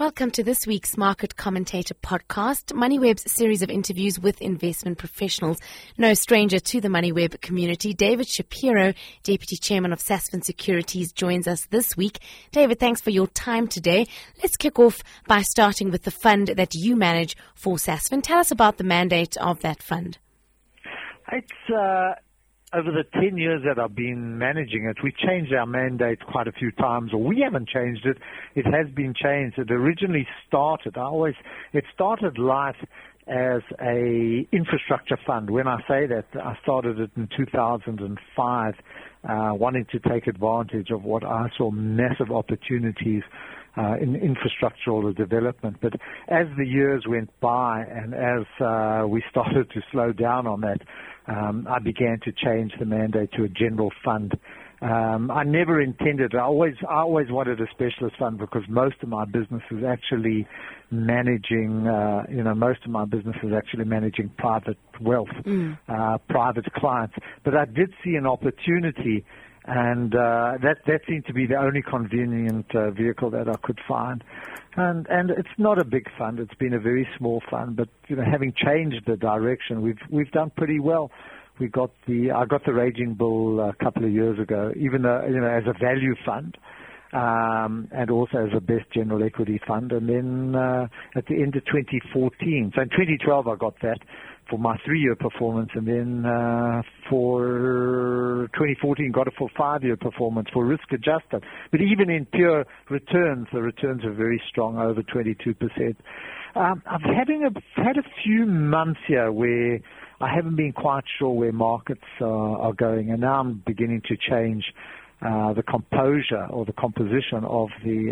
Welcome to this week's Market Commentator podcast, MoneyWeb's series of interviews with investment professionals. No stranger to the MoneyWeb community, David Shapiro, Deputy Chairman of Sasfin Securities, joins us this week. David, thanks for your time today. Let's kick off by starting with the fund that you manage for Sasfin. Tell us about the mandate of that fund. It's over the 10 years that I've been managing it, we've changed our mandate quite a few times, or we haven't changed it. It has been changed. It originally started, it started life as a infrastructure fund. When I say that, I started it in 2005, wanting to take advantage of what I saw massive opportunities in infrastructural development. But as the years went by and as we started to slow down on that, I began to change the mandate to a general fund. I never intended, I always wanted a specialist fund because most of my business is actually managing, private wealth, private clients. But I did see an opportunity, and that seemed to be the only convenient vehicle that I could find. And it's not a big fund. It's been a very small fund, but having changed the direction, we've done pretty well. I got the Raging Bull a couple of years ago, even though, as a value fund, and also as a best general equity fund. And then at the end of 2014, so in 2012 I got that for my 3-year performance, and then for 2014 got it for 5-year performance for risk adjusted. But even in pure returns, the returns are very strong, over 22%. I've had a few months here where I haven't been quite sure where markets are going, and now I'm beginning to change the composure or the composition of the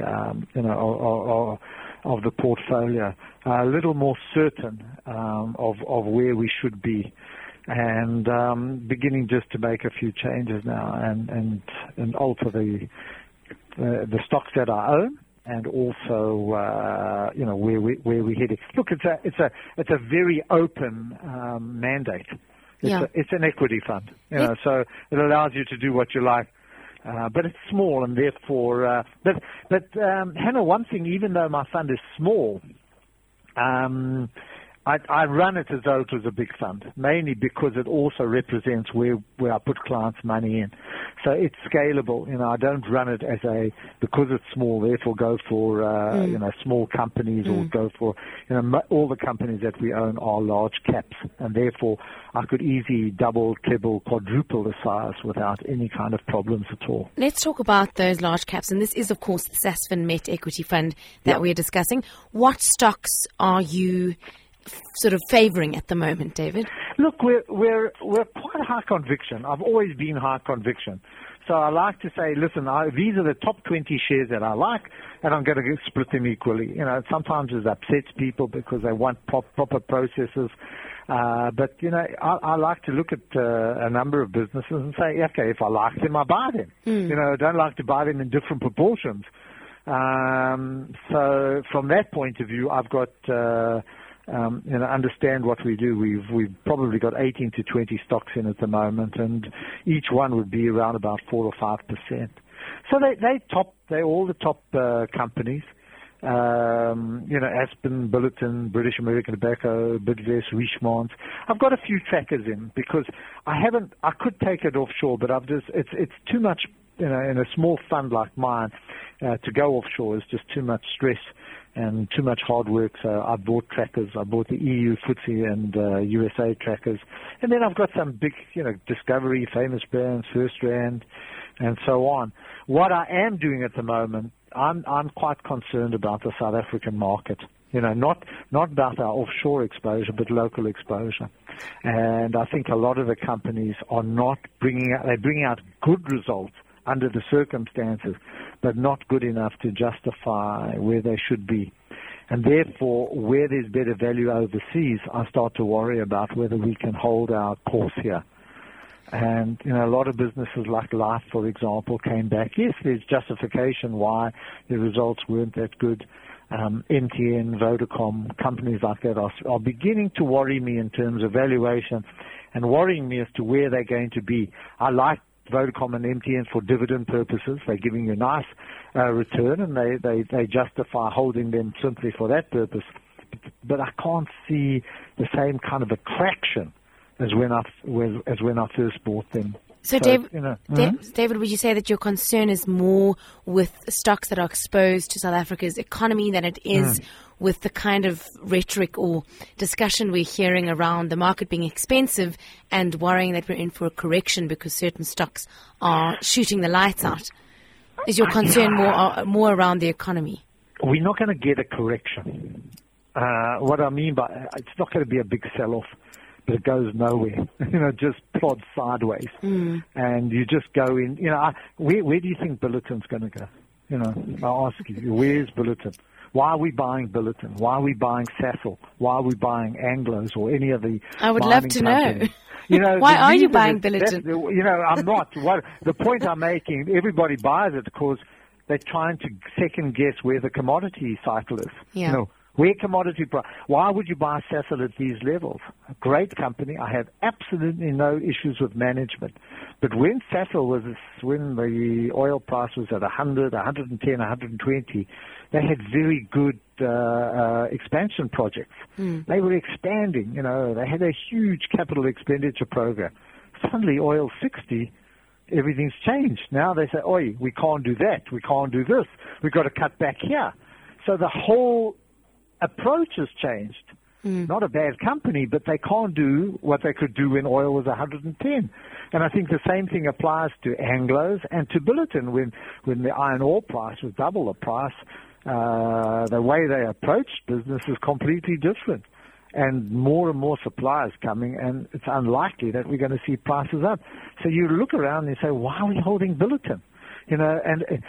of the portfolio, a little more certain of where we should be, and beginning just to make a few changes now and alter the stocks that I own, and also where we're heading. Look, it's a very open mandate. It's an equity fund, so it allows you to do what you like. But it's small, and therefore, Hannah, one thing, even though my fund is small, I run it as though it was a big fund, mainly because it also represents where I put clients' money in. So it's scalable. I don't run it because it's small, therefore go for, small companies or go for, all the companies that we own are large caps, and therefore I could easily double, triple, quadruple the size without any kind of problems at all. Let's talk about those large caps, and this is, of course, the Sasfin Met Equity Fund that we're discussing. What stocks are you sort of favouring at the moment, David? Look, we're quite high conviction. I've always been high conviction. So I like to say, listen, these are the top 20 shares that I like, and I'm going to split them equally. Sometimes it upsets people because they want proper processes. But I like to look at a number of businesses and say, okay, if I like them, I buy them. I don't like to buy them in different proportions. So from that point of view, I've got understand what we do. We've probably got 18 to 20 stocks in at the moment, and each one would be around about 4 or 5%. So they're all the top companies. Aspen, Billiton, British American Tobacco, Bidvest, Richemont. I've got a few trackers in because I could take it offshore, but it's too much, in a small fund like mine, to go offshore is just too much stress and too much hard work. So I bought trackers. I bought the EU, FTSE, and USA trackers. And then I've got some big, Discovery, Famous Brands, FirstRand, and so on. What I am doing at the moment, I'm quite concerned about the South African market. Not about our offshore exposure, but local exposure. And I think a lot of the companies are not bringing out good results under the circumstances, but not good enough to justify where they should be. And therefore, where there's better value overseas, I start to worry about whether we can hold our course here. And, a lot of businesses like Life, for example, came back. Yes, there's justification why the results weren't that good. MTN, Vodacom, companies like that are beginning to worry me in terms of valuation and worrying me as to where they're going to be. I like Vodacom and MTN for dividend purposes. They're giving you a nice return, and they justify holding them simply for that purpose. But I can't see the same kind of attraction as when I first bought them. So David, would you say that your concern is more with stocks that are exposed to South Africa's economy than it is with the kind of rhetoric or discussion we're hearing around the market being expensive and worrying that we're in for a correction because certain stocks are shooting the lights out? Is your concern more around the economy? We're not going to get a correction. What I mean by it's not going to be a big sell-off, but it goes nowhere. Just plods sideways, and you just go in. Where do you think Billiton's going to go? I ask you, where's Billiton? Why are we buying Billiton? Why are we buying Sasol? Why are we buying Anglos or any of the? I would love to know. Why are you buying Billiton? I'm not. The point I'm making, everybody buys it because they're trying to second guess where the commodity cycle is. Yeah. Where commodity price? Why would you buy Sasol at these levels? A great company. I have absolutely no issues with management. But when Sasol when the oil price was at 100, 110, 120, they had very good expansion projects. They were expanding. They had a huge capital expenditure program. Suddenly, oil 60. Everything's changed. Now they say, "Oi, we can't do that. We can't do this. We've got to cut back here." So the whole approach has changed. Not a bad company, but they can't do what they could do when oil was 110. And I think the same thing applies to Anglos and to Billiton. When the iron ore price was double the price, the way they approached business is completely different. And more suppliers coming, and it's unlikely that we're going to see prices up. So you look around and you say, why are we holding Billiton? And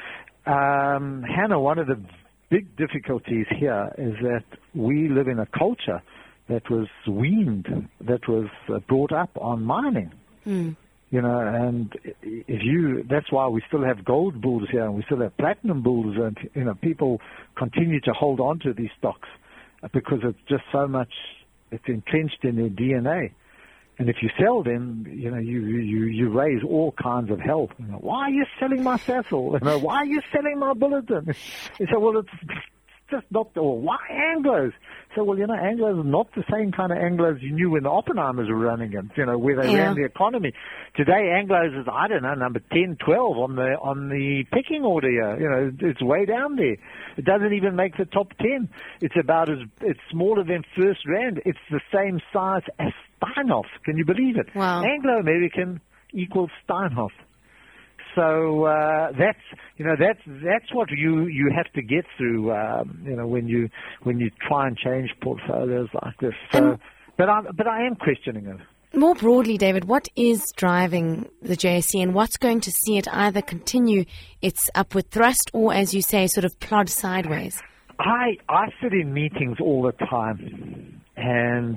Hannah, one of the big difficulties here is that we live in a culture that was weaned, that was brought up on mining. And that's why we still have gold bulls here, and we still have platinum bulls, and people continue to hold on to these stocks because it's just so much, it's entrenched in their DNA. And if you sell them, you raise all kinds of hell. Why are you selling my Sasol? Why are you selling my Billiton? You say, well, it's just not. Or why Anglos? So, Anglos are not the same kind of Anglos you knew when the Oppenheimers were running them. Where they ran the economy. Today, Anglos is number 10, 12 on the pecking order here. It's way down there. It doesn't even make the top 10. It's smaller than First Rand. It's the same size as Steinhoff. Can you believe it? Wow. Anglo-American equals Steinhoff. So that's what you have to get through. When you try and change portfolios like this. So, but I am questioning it. More broadly, David, what is driving the JSE, and what's going to see it either continue its upward thrust or, as you say, sort of plod sideways? I sit in meetings all the time, and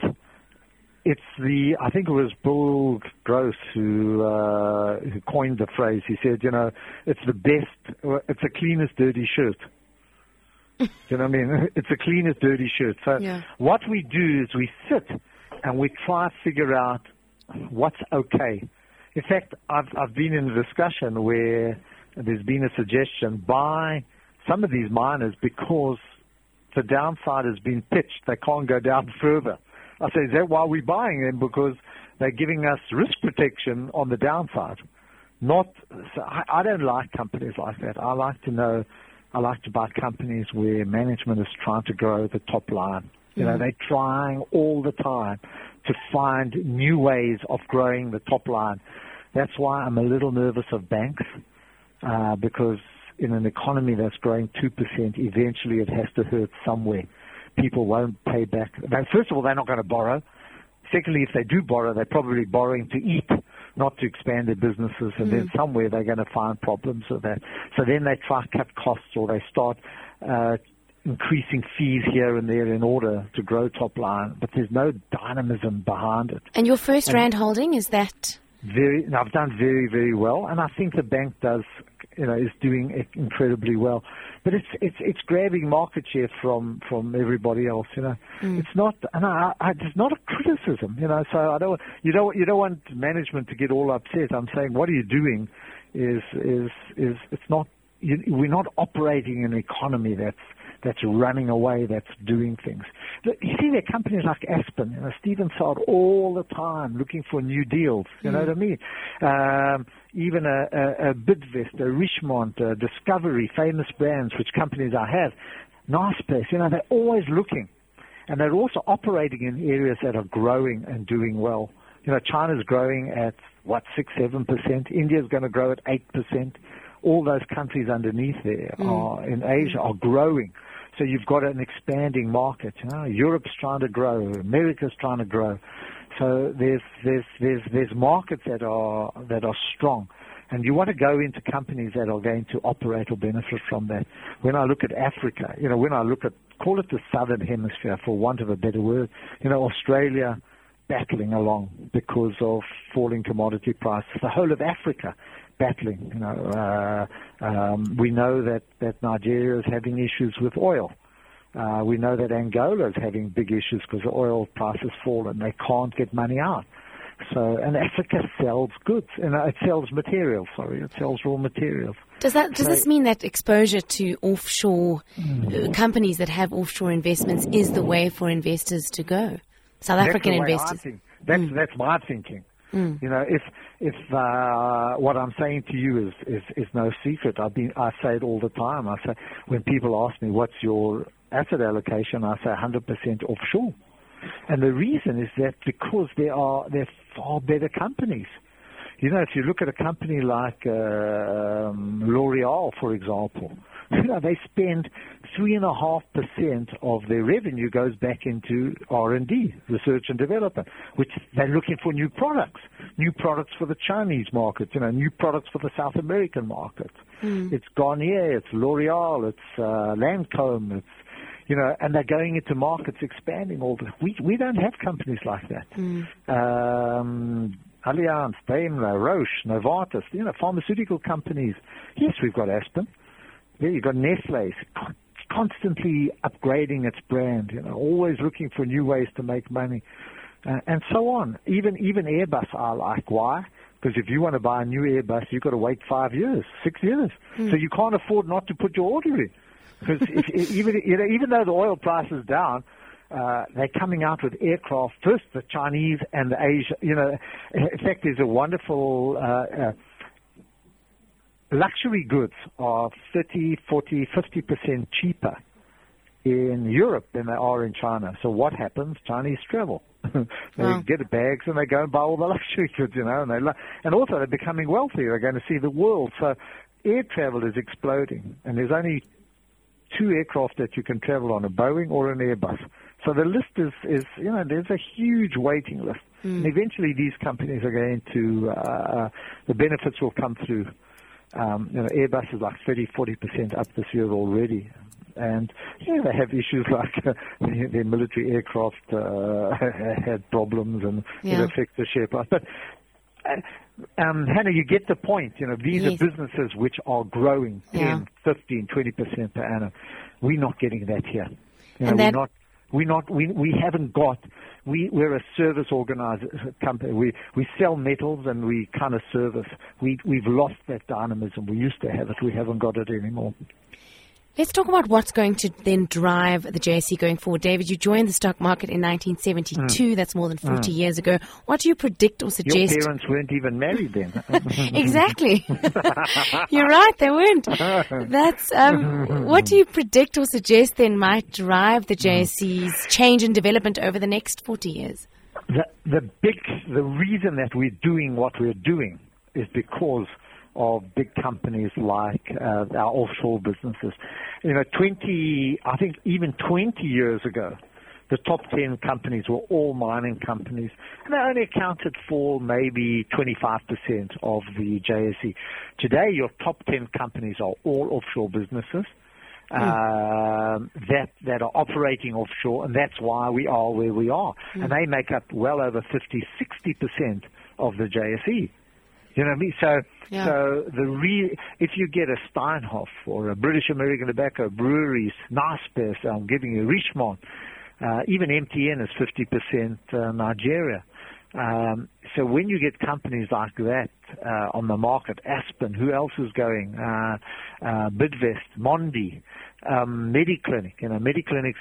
I think it was Bill Gross who coined the phrase. He said, it's it's the cleanest dirty shirt. Do you know what I mean? It's the cleanest dirty shirt. So what we do is we sit and we try to figure out what's okay. In fact, I've been in a discussion where there's been a suggestion by some of these miners because the downside has been pitched. They can't go down further. I say, is that why we're buying them? Because they're giving us risk protection on the downside. I don't like companies like that. I like to buy companies where management is trying to grow the top line. They're trying all the time to find new ways of growing the top line. That's why I'm a little nervous of banks, because in an economy that's growing 2%, eventually it has to hurt somewhere. People won't pay back. First of all, they're not going to borrow. Secondly, if they do borrow, they're probably borrowing to eat, not to expand their businesses, and then somewhere they're going to find problems with that. So then they try to cut costs, or they start increasing fees here and there in order to grow top line, but there's no dynamism behind it. And your First Rand holding, is that? I've done very, very well, and I think the bank is doing incredibly well. but it's grabbing market share from everybody else. It's not, and it's not a criticism. So you don't want management to get all upset. I'm saying what are you doing? Is it's not. We're not operating in an economy that's running away, that's doing things. You see, there are companies like Aspen, Stephen Sard all the time looking for new deals. You know what I mean? Even a Bidvest, a Richemont, a Discovery, famous brands, which companies I have, Naspers, they're always looking. And they're also operating in areas that are growing and doing well. China's growing at, 6-7%. India's going to grow at 8%. All those countries underneath there in Asia are growing. So you've got an expanding market. Europe's trying to grow. America's trying to grow. So there's markets that are strong. And you want to go into companies that are going to operate or benefit from that. When I look at Africa, when I look at, call it the Southern Hemisphere, for want of a better word, Australia battling along because of falling commodity prices. The whole of Africa battling. We know that Nigeria is having issues with oil. We know that Angola is having big issues because the oil prices fall and they can't get money out. So, and Africa sells goods, it sells materials. It sells raw materials. Does this mean that exposure to offshore companies that have offshore investments is the way for investors to go? South African investors. That's my thinking. If what I'm saying to you is no secret, I say it all the time. I say, when people ask me what's your asset allocation, I say 100% offshore. And the reason is that because they're far better companies. If you look at a company like L'Oreal, for example, they spend 3.5% of their revenue goes back into R&D, research and development, which they're looking for new products for the Chinese market, new products for the South American market. It's Garnier, it's L'Oreal, it's Lancome, it's and they're going into markets expanding all the. We don't have companies like that. Allianz, Daimler, Roche, Novartis, pharmaceutical companies. Yes, we've got Aspen. Yeah, you've got Nestle, constantly upgrading its brand, always looking for new ways to make money, and so on. Even Airbus I like. Why? Because if you want to buy a new Airbus, you've got to wait 5 years, 6 years. So you can't afford not to put your order in. Because even though the oil price is down, they're coming out with aircraft, first the Chinese and the Asia. In fact, there's a wonderful luxury goods are 30, 40, 50% cheaper in Europe than they are in China. So what happens? Chinese travel. They get the bags and they go and buy all the luxury goods, and also they're becoming wealthier. They're going to see the world. So air travel is exploding, and there's only 2 aircraft that you can travel on, a Boeing or an Airbus. So the list is there's a huge waiting list. And eventually these companies are going to, the benefits will come through. Airbus is like 30-40% up this year already. And they have issues like their military aircraft had problems and it affects the share price. But Hannah, you get the point. These are businesses which are growing 10, 15, 20% per annum. We're not getting that here. We haven't got. We're a service organizer company. We sell metals and we kind of service. We've lost that dynamism. We used to have it. We haven't got it anymore. Let's talk about what's going to then drive the JSE going forward. David, you joined the stock market in 1972. That's more than 40 years ago. What do you predict or suggest? Your parents weren't even married then. Exactly. You're right, they weren't. That's what do you predict or suggest then might drive the JSE's change and development over the next 40 years? The reason that we're doing what we're doing is because of big companies like our offshore businesses. 20 years ago, the top 10 companies were all mining companies, and they only accounted for maybe 25% of the JSE. Today, your top 10 companies are all offshore businesses that are operating offshore, and that's why we are where we are. And they make up well over 50-60% of the JSE. You know what I mean? So if you get a Steinhoff or a British American Tobacco Breweries, Naspers, I'm giving you Richemont, even MTN is 50% Nigeria. So when you get companies like that on the market, Aspen, who else is going? Bidvest, Mondi, Mediclinic. You know, Mediclinic's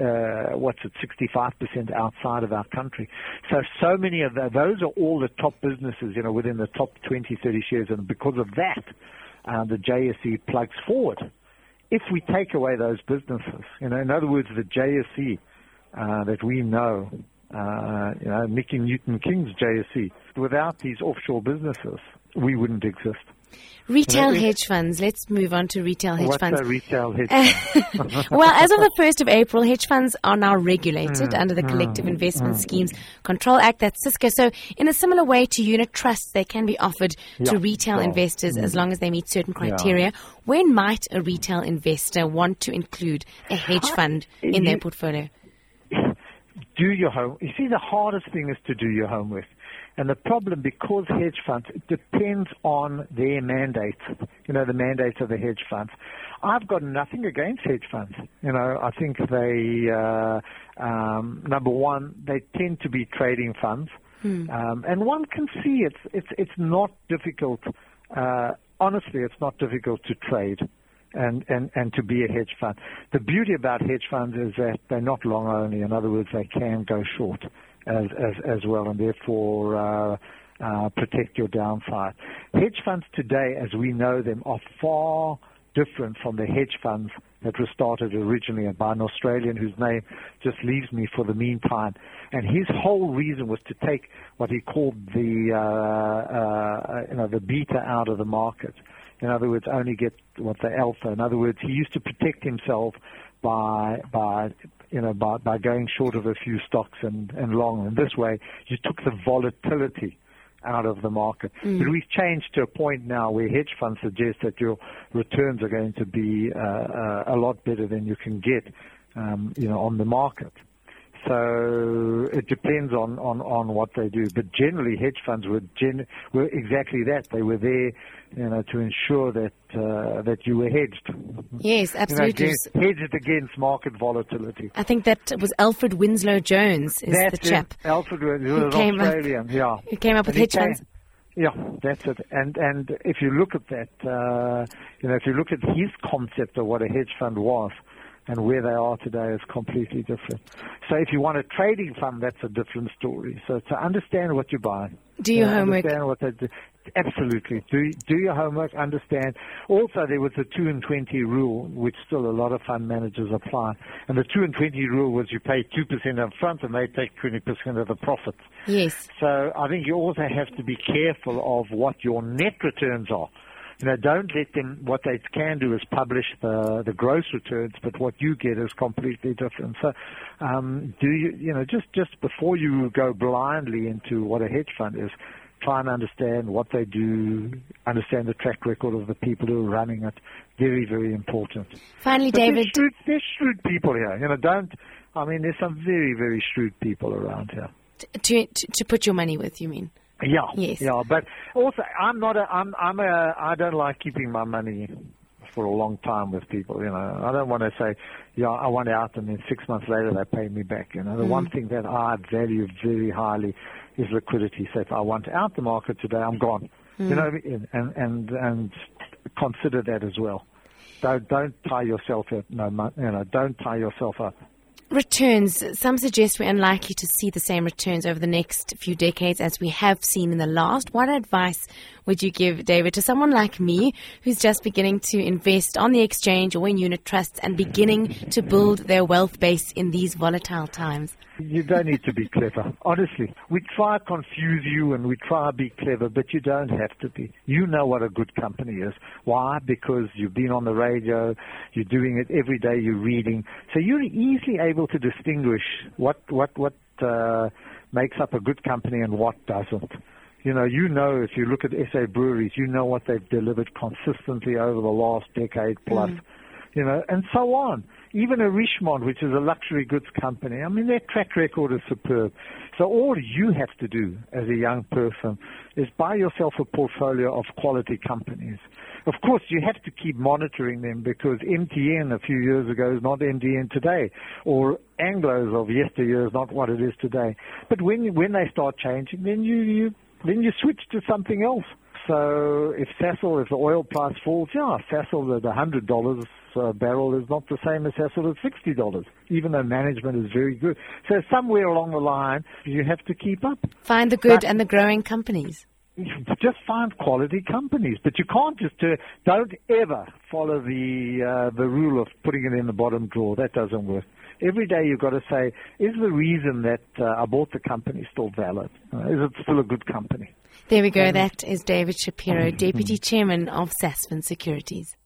65% outside of our country. So many of those are all the top businesses, you know, within the top 20, 30 shares, and because of that, the JSE plugs forward. If we take away those businesses, you know, in other words, the JSE that we know. You know, Nicky Newton King's JSE. Without these offshore businesses, we wouldn't exist. Retail hedge funds. Let's move on to retail hedge funds. What's a retail hedge fund? Well, as of the 1st of April, hedge funds are now regulated under the Collective Investment Schemes Control Act. That's Cisco. So in a similar way to unit trusts, they can be offered to retail investors as long as they meet certain criteria. When might a retail investor want to include a hedge fund in their portfolio? Do your home. You see, the hardest thing is to do your homework. And the problem, because hedge funds, it depends on their mandates, you know, the mandates of the hedge funds. I've got nothing against hedge funds. You know, I think they, number one, they tend to be trading funds. And one can see it's not difficult. Honestly, it's not difficult to trade. And to be a hedge fund. The beauty about hedge funds is that they're not long only. In other words, they can go short as well, and therefore protect your downside. Hedge funds today, as we know them, are far different from the hedge funds that were started originally by an Australian whose name just leaves me for the meantime. And his whole reason was to take what he called the beta out of the market. In other words, only get what the alpha. In other words, he used to protect himself by going short of a few stocks and long. And this way, you took the volatility out of the market. But we've changed to a point now where hedge funds suggest that your returns are going to be a lot better than you can get, on the market. So it depends on what they do. But generally, hedge funds were exactly that. They were there, to ensure that you were hedged. Yes, absolutely. Hedged against market volatility. I think that was Alfred Winslow Jones is that's the chap. Alfred Winslow, Australian, Who came up with hedge funds. Yeah, that's it. And if you look at that, if you look at his concept of what a hedge fund was, and where they are today is completely different. So if you want a trading fund, that's a different story. So to understand what you're buying. Do your homework. Understand what they do. Absolutely. Do your homework, understand. Also, there was the 2 and 20 rule, which still a lot of fund managers apply. And the 2 and 20 rule was you pay 2% up front and they take 20% of the profits. Yes. So I think you also have to be careful of what your net returns are. Don't let them, what they can do is publish the gross returns, but what you get is completely different. So, just before you go blindly into what a hedge fund is, try and understand what they do, understand the track record of the people who are running it. Very, very important. Finally, but David. There's shrewd people here. There's some very, very shrewd people around here. To put your money with, you mean? Yeah, yes. Yeah, but also I don't like keeping my money for a long time with people. I don't want to say, I want out, and then 6 months later they pay me back. The one thing that I value very highly is liquidity. So if I want out the market today, I'm gone. And consider that as well. Don't tie yourself up. Don't tie yourself up. Returns. Some suggest we're unlikely to see the same returns over the next few decades as we have seen in the last. What advice would you give, David, to someone like me who's just beginning to invest on the exchange or in unit trusts and beginning to build their wealth base in these volatile times? You don't need to be clever. Honestly, we try to confuse you and we try to be clever, but you don't have to be. You know what a good company is. Why? Because you've been on the radio, you're doing it every day, you're reading. So you're easily able to distinguish what makes up a good company and what doesn't. If you look at SA Breweries, you know what they've delivered consistently over the last decade plus, and so on. even a Richemont, which is a luxury goods company, I mean, their track record is superb. So all you have to do as a young person is buy yourself a portfolio of quality companies. Of course, you have to keep monitoring them because MTN a few years ago is not MTN today, or Anglos of yesteryear is not what it is today. But when they start changing, then you switch to something else. So if Sasol, if the oil price falls, Sasol at $100 a barrel is not the same as Sasol at $60, even though management is very good. So somewhere along the line, you have to keep up. Find the good and the growing companies. Just find quality companies, but you can't just don't ever follow the rule of putting it in the bottom drawer. That doesn't work. Every day you've got to say, is the reason that I bought the company still valid? Is it still a good company? There we go. That is David Shapiro, Deputy Chairman of Sasfin Securities.